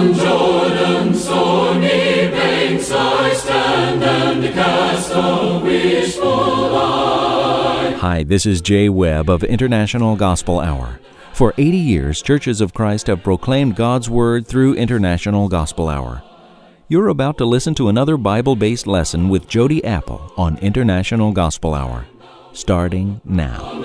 Jordan's stormy banks I stand and cast a wishful eye. Hi, this is Jay Webb of International Gospel Hour. For 80 years, Churches of Christ have proclaimed God's Word through International Gospel Hour. You're about to listen to another Bible-based lesson with Jody Apple on International Gospel Hour, starting now.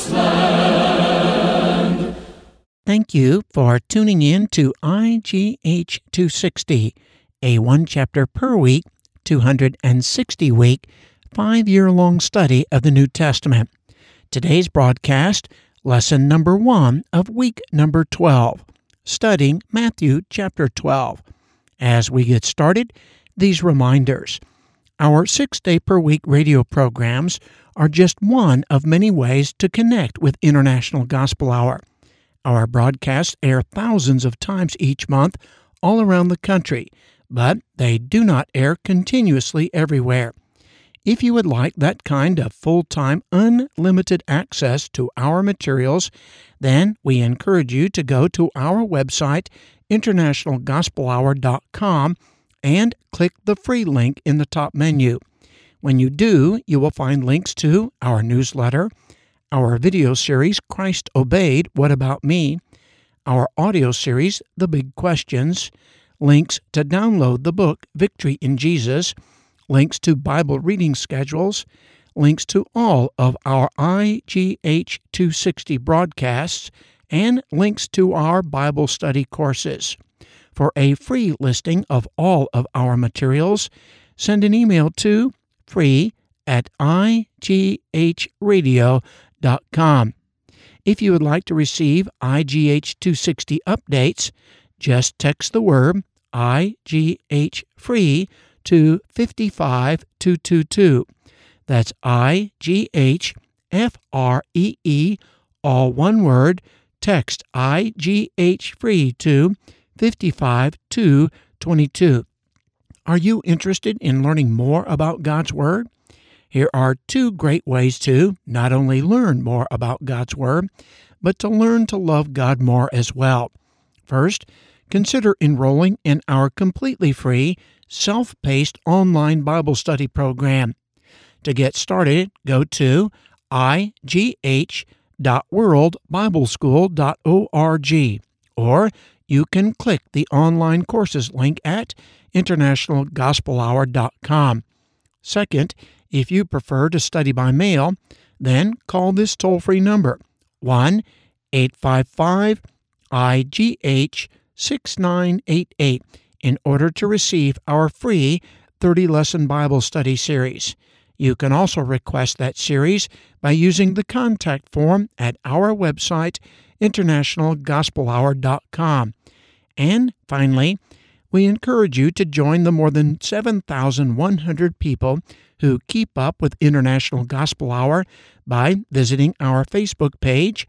Thank you for tuning in to IGH 260, a one-chapter per week, 260-week, 5-year-long study of the New Testament. Today's broadcast, lesson number 1 of week number 12, studying Matthew chapter 12. As we get started, these reminders. Our 6-day-per-week radio programs are just one of many ways to connect with International Gospel Hour. Our broadcasts air thousands of times each month all around the country, but they do not air continuously everywhere. If you would like that kind of full-time, unlimited access to our materials, then we encourage you to go to our website, internationalgospelhour.com, and click the free link in the top menu. When you do, you will find links to our newsletter, our video series, Christ Obeyed, What About Me?, our audio series, The Big Questions, links to download the book, Victory in Jesus, links to Bible reading schedules, links to all of our IGH 260 broadcasts, and links to our Bible study courses. For a free listing of all of our materials, send an email to free@ighradio.com. If you would like to receive IGH 260 updates, just text the word IGH free to 55222. That's IGH FREE, all one word. Text IGH free to 55222. Are you interested in learning more about God's Word? Here are 2 great ways to not only learn more about God's Word, but to learn to love God more as well. First, consider enrolling in our completely free, self-paced online Bible study program. To get started, go to igh.worldbibleschool.org, or you can click the online courses link at internationalgospelhour.com. Second, if you prefer to study by mail, then call this toll-free number, 1-855-IGH-6988, in order to receive our free 30-lesson Bible study series. You can also request that series by using the contact form at our website, internationalgospelhour.com. And finally, we encourage you to join the more than 7,100 people who keep up with International Gospel Hour by visiting our Facebook page,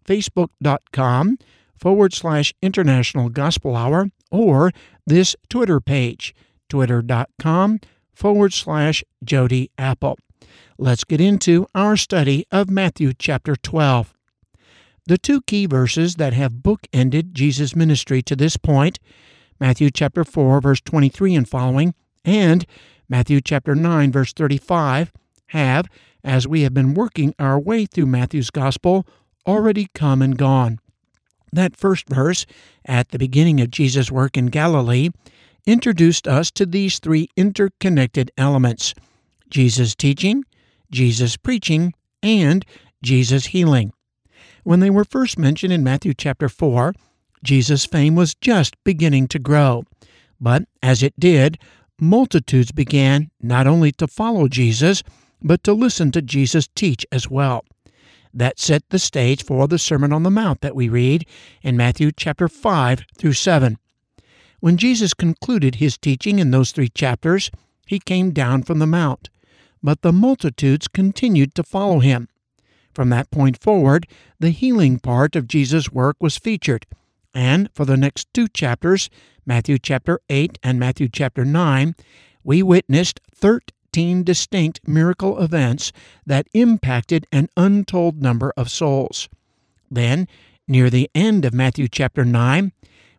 facebook.com/International Gospel Hour, or this Twitter page, twitter.com/Jody Apple. Let's get into our study of Matthew chapter 12. The 2 key verses that have bookended Jesus' ministry to this point, Matthew chapter 4, verse 23 and following, and Matthew chapter 9, verse 35, have, as we have been working our way through Matthew's Gospel, already come and gone. That first verse, at the beginning of Jesus' work in Galilee, introduced us to these 3 interconnected elements: Jesus teaching, Jesus preaching, and Jesus healing. When they were first mentioned in Matthew chapter 4, Jesus' fame was just beginning to grow. But as it did, multitudes began not only to follow Jesus, but to listen to Jesus teach as well. That set the stage for the Sermon on the Mount that we read in Matthew chapter 5 through 7. When Jesus concluded his teaching in those 3 chapters, he came down from the mount, but the multitudes continued to follow him. From that point forward, the healing part of Jesus' work was featured, and for the next 2 chapters, Matthew chapter 8 and Matthew chapter 9, we witnessed 13 distinct miracle events that impacted an untold number of souls. Then, near the end of Matthew chapter 9,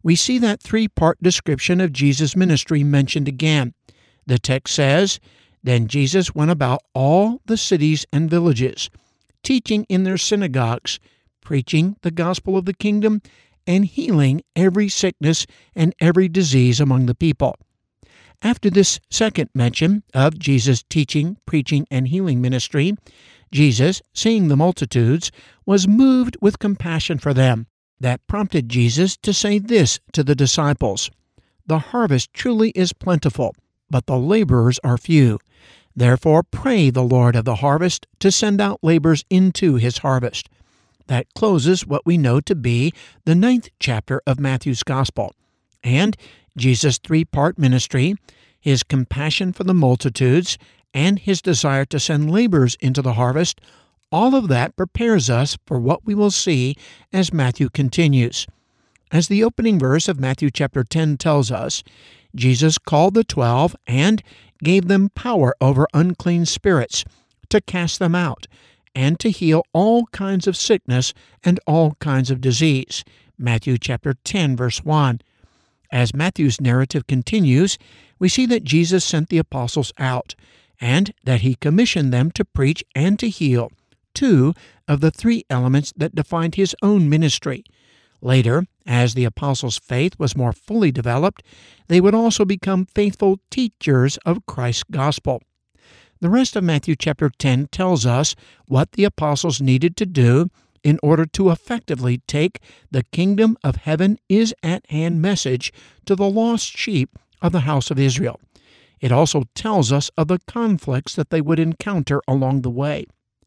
we see that three-part description of Jesus' ministry mentioned again. The text says, "Then Jesus went about all the cities and villages, teaching in their synagogues, preaching the gospel of the kingdom, and healing every sickness and every disease among the people." After this second mention of Jesus' teaching, preaching, and healing ministry, Jesus, seeing the multitudes, was moved with compassion for them. That prompted Jesus to say this to the disciples, "The harvest truly is plentiful, but the laborers are few. Therefore pray the Lord of the harvest to send out laborers into his harvest." That closes what we know to be the 9th chapter of Matthew's Gospel. And Jesus' three-part ministry, his compassion for the multitudes, and his desire to send laborers into the harvest, all of that prepares us for what we will see as Matthew continues. As the opening verse of Matthew chapter 10 tells us, Jesus called the 12 and gave them power over unclean spirits to cast them out and to heal all kinds of sickness and all kinds of disease. Matthew chapter 10, verse 1. As Matthew's narrative continues, we see that Jesus sent the apostles out and that he commissioned them to preach and to heal, two of the three elements that defined his own ministry. Later, as the apostles' faith was more fully developed, they would also become faithful teachers of Christ's gospel. The rest of Matthew chapter 10 tells us what the apostles needed to do in order to effectively take the kingdom of heaven is at hand message to the lost sheep of the house of Israel. It also tells us of the conflicts that they would encounter along the way.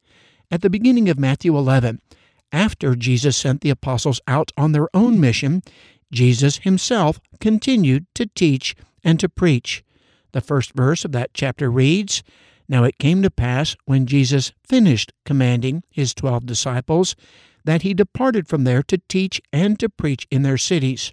At the beginning of Matthew 11, after Jesus sent the apostles out on their own mission, Jesus himself continued to teach and to preach. The first verse of that chapter reads, "Now it came to pass, when Jesus finished commanding his 12 disciples, that he departed from there to teach and to preach in their cities."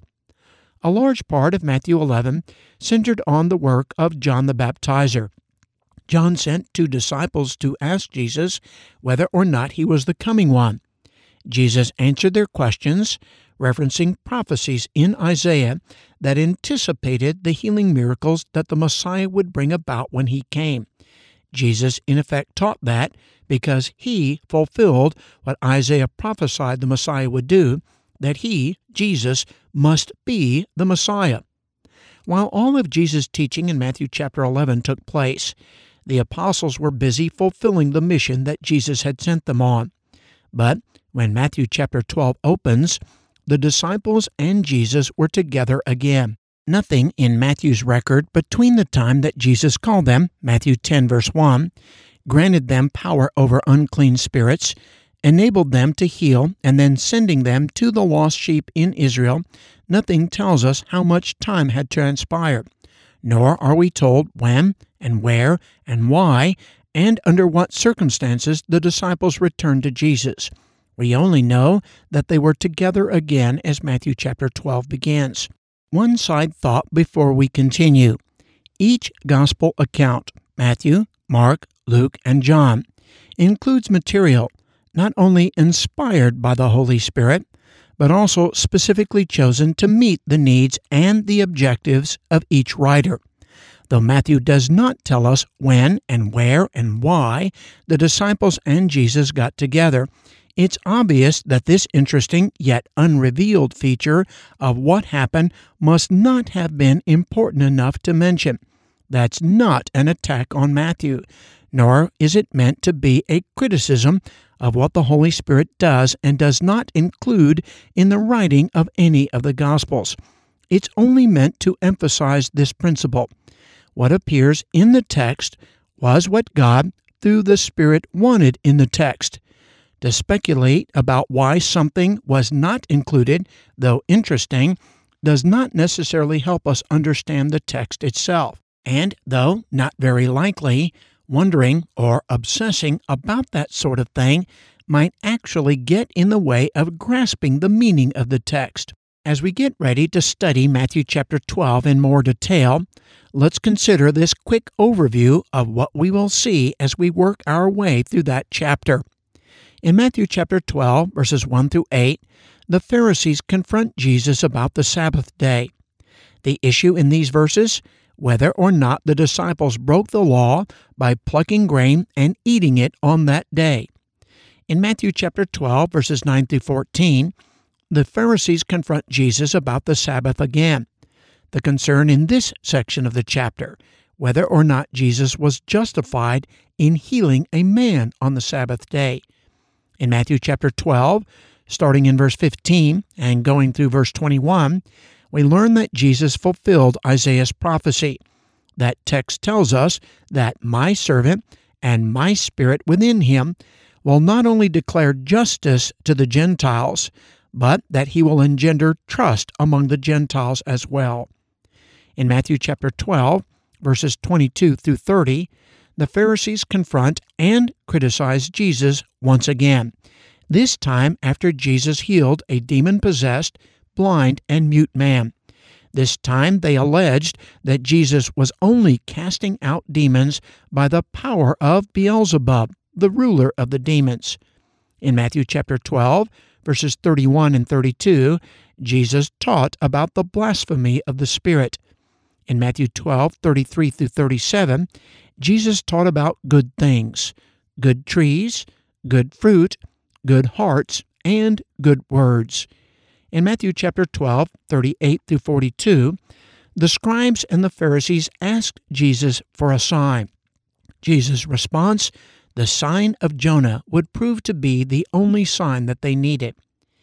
A large part of Matthew 11 centered on the work of John the Baptizer. John sent 2 disciples to ask Jesus whether or not he was the coming one. Jesus answered their questions, referencing prophecies in Isaiah that anticipated the healing miracles that the Messiah would bring about when he came. Jesus, in effect, taught that because he fulfilled what Isaiah prophesied the Messiah would do, that he, Jesus, must be the Messiah. While all of Jesus' teaching in Matthew chapter 11 took place, the apostles were busy fulfilling the mission that Jesus had sent them on. But when Matthew chapter 12 opens, the disciples and Jesus were together again. Nothing in Matthew's record between the time that Jesus called them, Matthew 10 verse 1, granted them power over unclean spirits, enabled them to heal, and then sending them to the lost sheep in Israel, nothing tells us how much time had transpired, nor are we told when and where and why and under what circumstances the disciples returned to Jesus. We only know that they were together again as Matthew chapter 12 begins. One side thought before we continue. Each gospel account, Matthew, Mark, Luke, and John, includes material not only inspired by the Holy Spirit, but also specifically chosen to meet the needs and the objectives of each writer. Though Matthew does not tell us when and where and why the disciples and Jesus got together, it's obvious that this interesting yet unrevealed feature of what happened must not have been important enough to mention. That's not an attack on Matthew, nor is it meant to be a criticism of what the Holy Spirit does and does not include in the writing of any of the Gospels. It's only meant to emphasize this principle. What appears in the text was what God, through the Spirit, wanted in the text. To speculate about why something was not included, though interesting, does not necessarily help us understand the text itself. And, though not very likely, wondering or obsessing about that sort of thing might actually get in the way of grasping the meaning of the text. As we get ready to study Matthew chapter 12 in more detail, let's consider this quick overview of what we will see as we work our way through that chapter. In Matthew chapter 12, verses 1 through 8, the Pharisees confront Jesus about the Sabbath day. The issue in these verses, whether or not the disciples broke the law by plucking grain and eating it on that day. In Matthew chapter 12, verses 9 through 14, the Pharisees confront Jesus about the Sabbath again. The concern in this section of the chapter, whether or not Jesus was justified in healing a man on the Sabbath day. In Matthew chapter 12, starting in verse 15 and going through verse 21, we learn that Jesus fulfilled Isaiah's prophecy. That text tells us that my servant and my spirit within him will not only declare justice to the Gentiles, but that he will engender trust among the Gentiles as well. In Matthew chapter 12, verses 22 through 30, the Pharisees confront and criticize Jesus once again, this time after Jesus healed a demon-possessed, blind, and mute man. This time they alleged that Jesus was only casting out demons by the power of Beelzebub, the ruler of the demons. In Matthew chapter 12, verses 31 and 32, Jesus taught about the blasphemy of the Spirit. In Matthew 12, 33 through 37, Jesus taught about good things, good trees, good fruit, good hearts, and good words. In Matthew chapter 12, 38 through 42, the scribes and the Pharisees asked Jesus for a sign. Jesus' response, the sign of Jonah, would prove to be the only sign that they needed.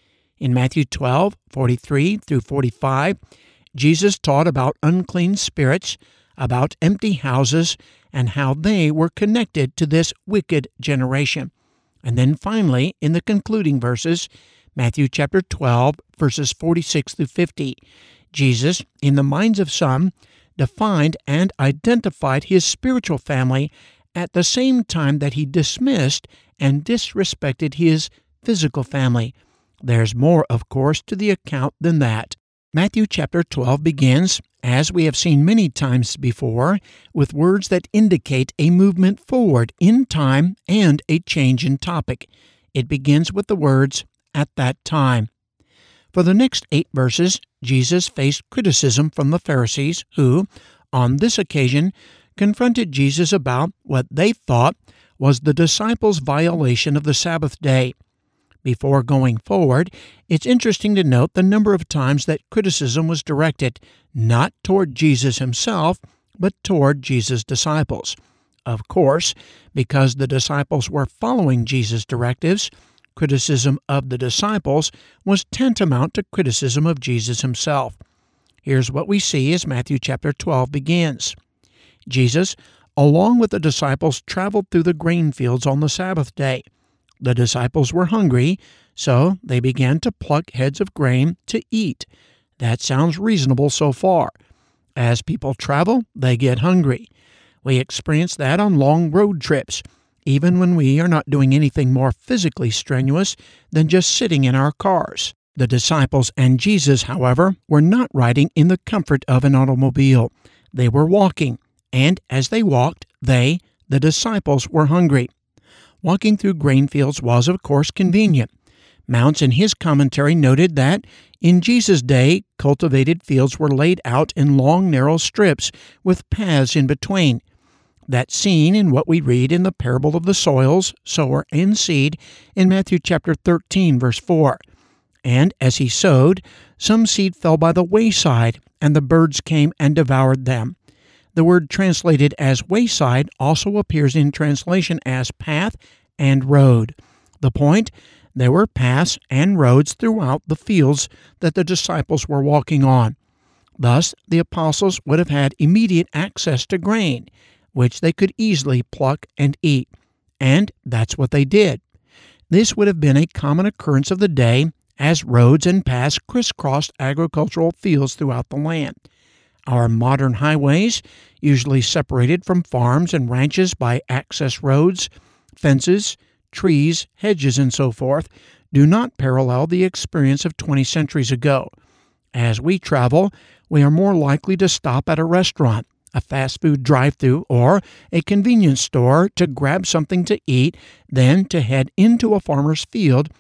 In Matthew 12, 43 through 45, Jesus taught about unclean spirits, about empty houses, and how they were connected to this wicked generation. And then finally, in the concluding verses, Matthew chapter 12, verses 46 through 50, Jesus, in the minds of some, defined and identified his spiritual family at the same time that he dismissed and disrespected his physical family. There's more, of course, to the account than that. Matthew chapter 12 begins, as we have seen many times before, with words that indicate a movement forward in time and a change in topic. It begins with the words, "at that time." For the next 8 verses, Jesus faced criticism from the Pharisees who, on this occasion, confronted Jesus about what they thought was the disciples' violation of the Sabbath day. Before going forward, it's interesting to note the number of times that criticism was directed not toward Jesus himself, but toward Jesus' disciples. Of course, because the disciples were following Jesus' directives, criticism of the disciples was tantamount to criticism of Jesus himself. Here's what we see as Matthew chapter 12 begins. Jesus, along with the disciples, traveled through the grain fields on the Sabbath day. The disciples were hungry, so they began to pluck heads of grain to eat. That sounds reasonable so far. As people travel, they get hungry. We experience that on long road trips, even when we are not doing anything more physically strenuous than just sitting in our cars. The disciples and Jesus, however, were not riding in the comfort of an automobile. They were walking, and as they walked, the disciples, were hungry. Walking through grain fields was, of course, convenient. Mounts in his commentary noted that in Jesus' day, cultivated fields were laid out in long, narrow strips with paths in between. That's seen in what we read in the parable of the soils, sower, and seed in Matthew chapter 13, verse 4. And as he sowed, some seed fell by the wayside, and the birds came and devoured them. The word translated as wayside also appears in translation as path and road. The point, there were paths and roads throughout the fields that the disciples were walking on. Thus, the apostles would have had immediate access to grain, which they could easily pluck and eat. And that's what they did. This would have been a common occurrence of the day as roads and paths crisscrossed agricultural fields throughout the land. Our modern highways, usually separated from farms and ranches by access roads, fences, trees, hedges, and so forth, do not parallel the experience of 20 centuries ago. As we travel, we are more likely to stop at a restaurant, a fast food drive-thru, or a convenience store to grab something to eat than to head into a farmer's field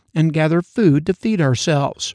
and gather food to feed ourselves.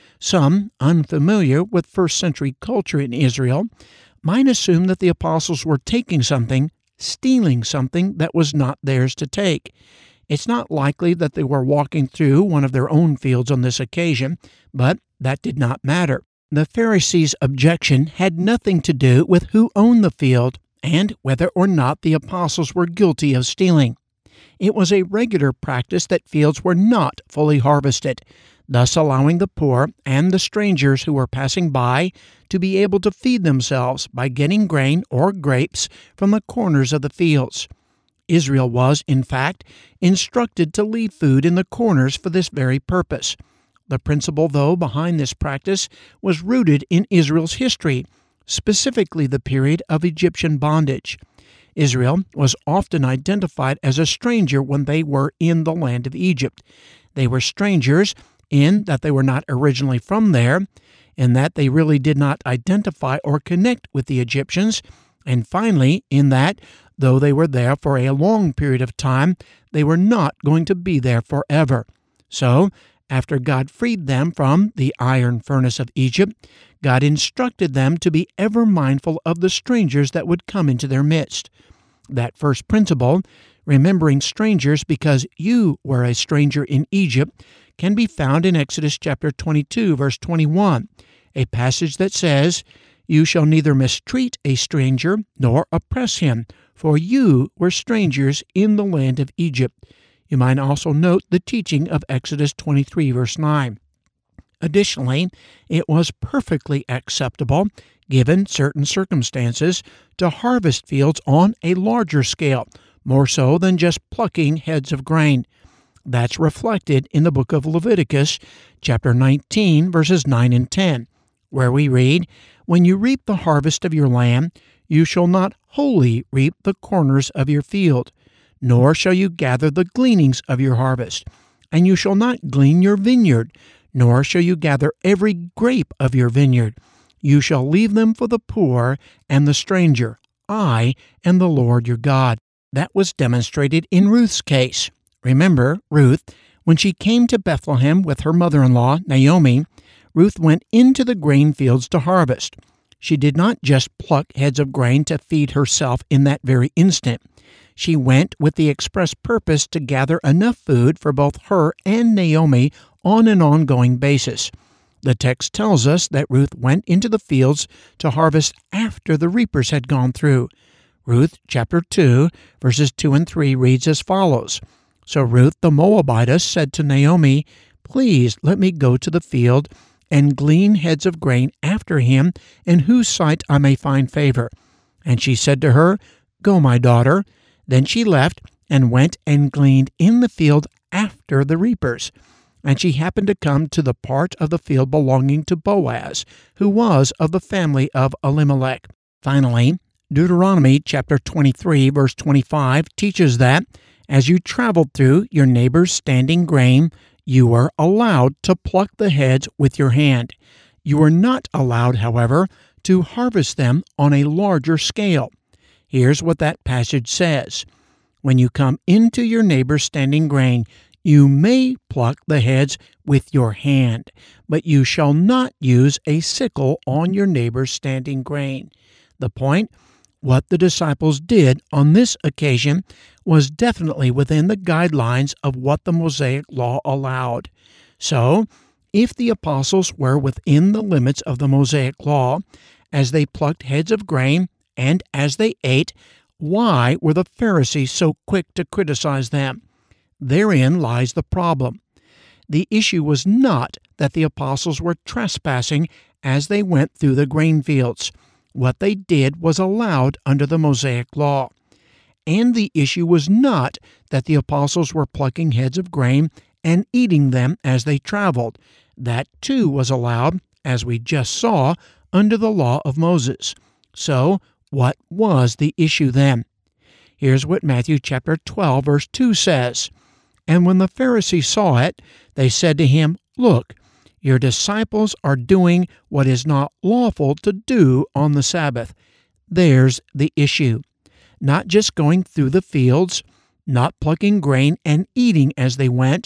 Some, unfamiliar with first-century culture in Israel, might assume that the apostles were taking something, stealing something that was not theirs to take. It's not likely that they were walking through one of their own fields on this occasion, but that did not matter. The Pharisees' objection had nothing to do with who owned the field and whether or not the apostles were guilty of stealing. It was a regular practice that fields were not fully harvested, thus allowing the poor and the strangers who were passing by to be able to feed themselves by getting grain or grapes from the corners of the fields. Israel was, in fact, instructed to leave food in the corners for this very purpose. The principle, though, behind this practice was rooted in Israel's history, specifically the period of Egyptian bondage. Israel was often identified as a stranger when they were in the land of Egypt. They were strangers in that they were not originally from there, in that they really did not identify or connect with the Egyptians, and finally, in that, though they were there for a long period of time, they were not going to be there forever. So, after God freed them from the iron furnace of Egypt, God instructed them to be ever mindful of the strangers that would come into their midst. That first principle, remembering strangers because you were a stranger in Egypt, can be found in Exodus chapter 22, verse 21, a passage that says, "You shall neither mistreat a stranger nor oppress him, for you were strangers in the land of Egypt." You might also note the teaching of Exodus 23, verse 9. Additionally, it was perfectly acceptable, given certain circumstances, to harvest fields on a larger scale, more so than just plucking heads of grain. That's reflected in the book of Leviticus, chapter 19, verses 9 and 10, where we read, "When you reap the harvest of your land, you shall not wholly reap the corners of your field, nor shall you gather the gleanings of your harvest. And you shall not glean your vineyard, nor shall you gather every grape of your vineyard. You shall leave them for the poor and the stranger. I am the Lord your God." That was demonstrated in Ruth's case. Remember, Ruth, when she came to Bethlehem with her mother-in-law, Naomi, Ruth went into the grain fields to harvest. She did not just pluck heads of grain to feed herself in that very instant. She went with the express purpose to gather enough food for both her and Naomi on an ongoing basis. The text tells us that Ruth went into the fields to harvest after the reapers had gone through. Ruth chapter 2, verses 2 and 3 reads as follows. "So Ruth the Moabitess said to Naomi, 'Please let me go to the field and glean heads of grain after him, in whose sight I may find favor.' And she said to her, 'Go, my daughter.' Then she left and went and gleaned in the field after the reapers. And she happened to come to the part of the field belonging to Boaz, who was of the family of Elimelech." Finally, Deuteronomy chapter 23, verse 25 teaches that, as you traveled through your neighbor's standing grain, you were allowed to pluck the heads with your hand. You were not allowed, however, to harvest them on a larger scale. Here's what that passage says. "When you come into your neighbor's standing grain, you may pluck the heads with your hand, but you shall not use a sickle on your neighbor's standing grain." The point? What the disciples did on this occasion was definitely within the guidelines of what the Mosaic Law allowed. So, if the apostles were within the limits of the Mosaic Law, as they plucked heads of grain and as they ate, why were the Pharisees so quick to criticize them? Therein lies the problem. The issue was not that the apostles were trespassing as they went through the grain fields. What they did was allowed under the Mosaic Law. And the issue was not that the apostles were plucking heads of grain and eating them as they traveled. That too was allowed, as we just saw, under the law of Moses. So, what was the issue then? Here's what Matthew chapter 12, verse 2 says. "And when the Pharisees saw it, they said to him, 'Look, your disciples are doing what is not lawful to do on the Sabbath.'" There's the issue. Not just going through the fields, not plucking grain and eating as they went,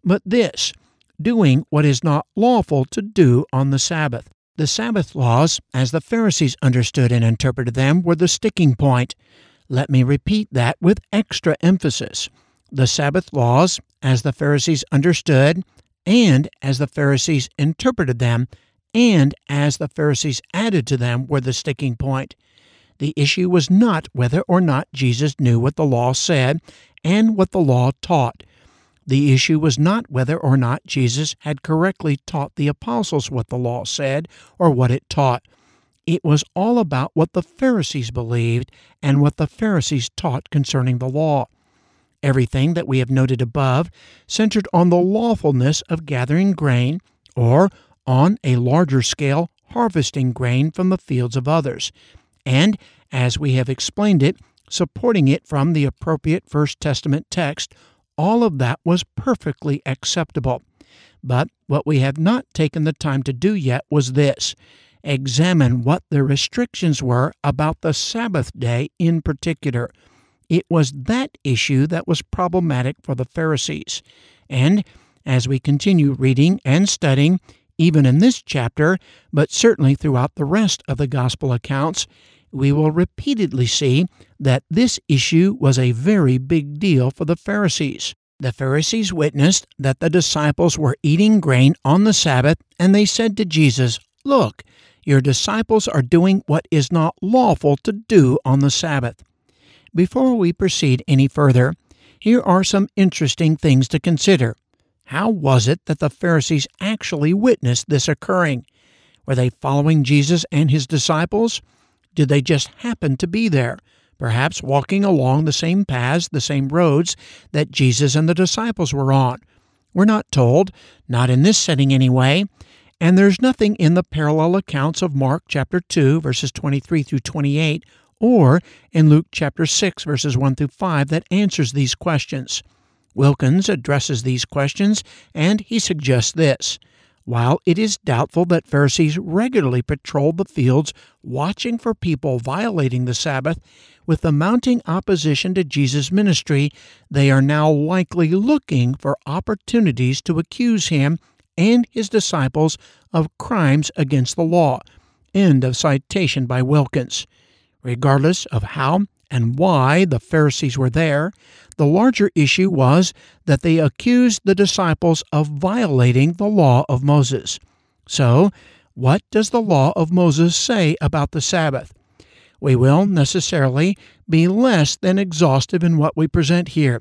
but this, doing what is not lawful to do on the Sabbath. The Sabbath laws, as the Pharisees understood and interpreted them, were the sticking point. Let me repeat that with extra emphasis. The Sabbath laws, as the Pharisees understood, and as the Pharisees interpreted them, and as the Pharisees added to them, were the sticking point. The issue was not whether or not Jesus knew what the law said and what the law taught. The issue was not whether or not Jesus had correctly taught the apostles what the law said or what it taught. It was all about what the Pharisees believed and what the Pharisees taught concerning the law. Everything that we have noted above centered on the lawfulness of gathering grain, or on a larger scale, harvesting grain from the fields of others, and, as we have explained it, supporting it from the appropriate First Testament text. All of that was perfectly acceptable. But what we have not taken the time to do yet was this: examine what the restrictions were about the Sabbath day in particular. It was that issue that was problematic for the Pharisees. And as we continue reading and studying, even in this chapter, but certainly throughout the rest of the Gospel accounts, we will repeatedly see that this issue was a very big deal for the Pharisees. The Pharisees witnessed that the disciples were eating grain on the Sabbath, and they said to Jesus, "Look, your disciples are doing what is not lawful to do on the Sabbath." Before we proceed any further, here are some interesting things to consider. How was it that the Pharisees actually witnessed this occurring? Were they following Jesus and his disciples? Did they just happen to be there, perhaps walking along the same paths, the same roads that Jesus and the disciples were on? We're not told, not in this setting anyway, and there's nothing in the parallel accounts of Mark chapter 2, verses 23 through 28, or in Luke chapter 6, verses 1 through 5, that answers these questions. Wilkins addresses these questions, and he suggests this: while it is doubtful that Pharisees regularly patrolled the fields watching for people violating the Sabbath, with the mounting opposition to Jesus' ministry, they are now likely looking for opportunities to accuse him and his disciples of crimes against the law. End of citation by Wilkins. Regardless of how and why the Pharisees were there, the larger issue was that they accused the disciples of violating the law of Moses. So, what does the law of Moses say about the Sabbath? We will necessarily be less than exhaustive in what we present here.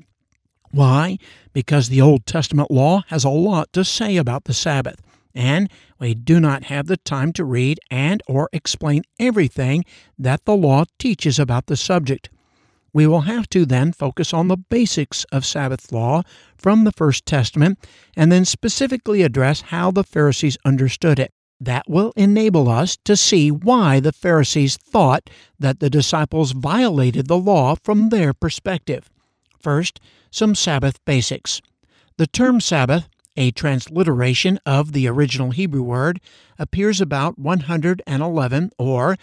Why? Because the Old Testament law has a lot to say about the Sabbath, and we do not have the time to read and or explain everything that the law teaches about the subject. We will have to then focus on the basics of Sabbath law from the First Testament and then specifically address how the Pharisees understood it. That will enable us to see why the Pharisees thought that the disciples violated the law from their perspective. First, some Sabbath basics. The term Sabbath, a transliteration of the original Hebrew word, appears about 111 or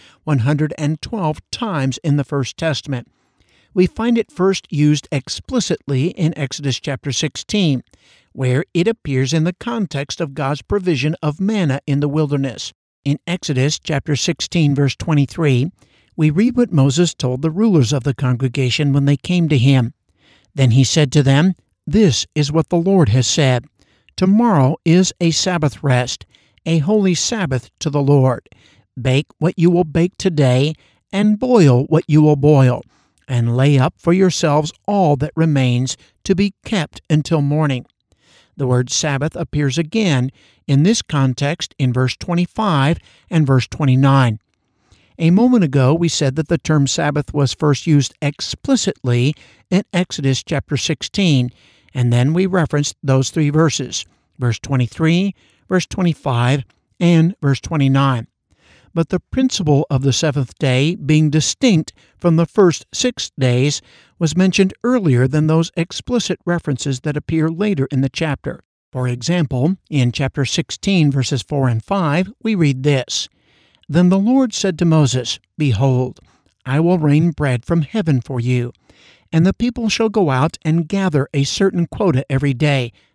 112 times in the First Testament. We find it first used explicitly in Exodus chapter 16, where it appears in the context of God's provision of manna in the wilderness. In Exodus chapter 16, verse 23, we read what Moses told the rulers of the congregation when they came to him. Then he said to them, "This is what the Lord has said. Tomorrow is a Sabbath rest, a holy Sabbath to the Lord. Bake what you will bake today, and boil what you will boil, and lay up for yourselves all that remains to be kept until morning." The word Sabbath appears again in this context in verse 25 and verse 29. A moment ago, we said that the term Sabbath was first used explicitly in Exodus chapter 16, and then we referenced those three verses, verse 23, verse 25, and verse 29. But the principle of the seventh day being distinct from the first 6 days was mentioned earlier than those explicit references that appear later in the chapter. For example, in chapter 16, verses 4 and 5, we read this: "Then the Lord said to Moses, Behold, I will rain bread from heaven for you, and the people shall go out and gather a certain quota every day,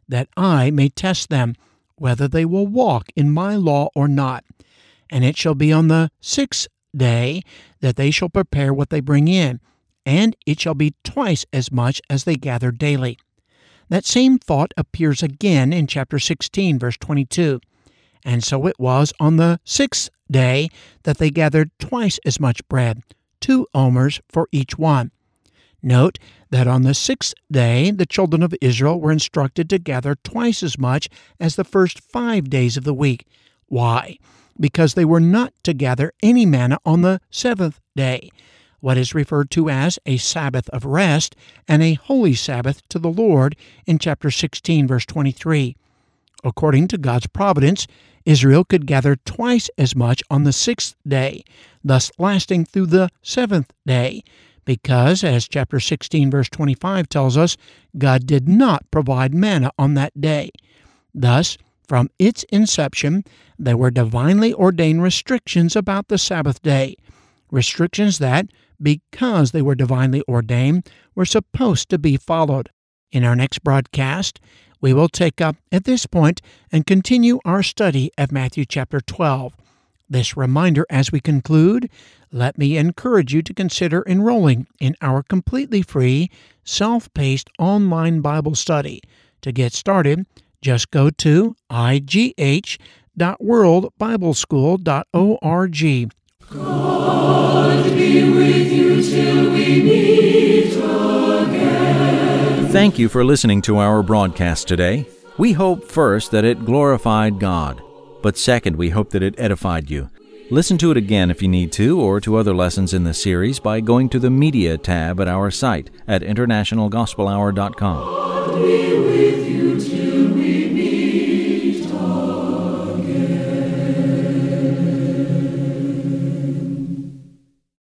that I may test them, whether they will walk in my law or not. And it shall be on the 6th day that they shall prepare what they bring in, and it shall be twice as much as they gather daily." That same thought appears again in chapter 16, verse 22. "And so it was on the 6th day that they gathered twice as much bread, 2 omers for each one." Note that on the 6th day the children of Israel were instructed to gather twice as much as the first 5 days of the week. Why? Because they were not to gather any manna on the 7th day, what is referred to as a Sabbath of rest and a holy Sabbath to the Lord in chapter 16, verse 23. According to God's providence, Israel could gather twice as much on the 6th day, thus lasting through the 7th day, because, as chapter 16, verse 25 tells us, God did not provide manna on that day. Thus, from its inception, there were divinely ordained restrictions about the Sabbath day, restrictions that, because they were divinely ordained, were supposed to be followed. In our next broadcast, we will take up at this point and continue our study of Matthew chapter 12. This reminder as we conclude, let me encourage you to consider enrolling in our completely free, self-paced online Bible study. To get started, just go to igh.worldbibleschool.org. God be with you till we meet again. Thank you for listening to our broadcast today. We hope first that it glorified God, but second, we hope that it edified you. Listen to it again if you need to, or to other lessons in the series by going to the Media tab at our site at internationalgospelhour.com.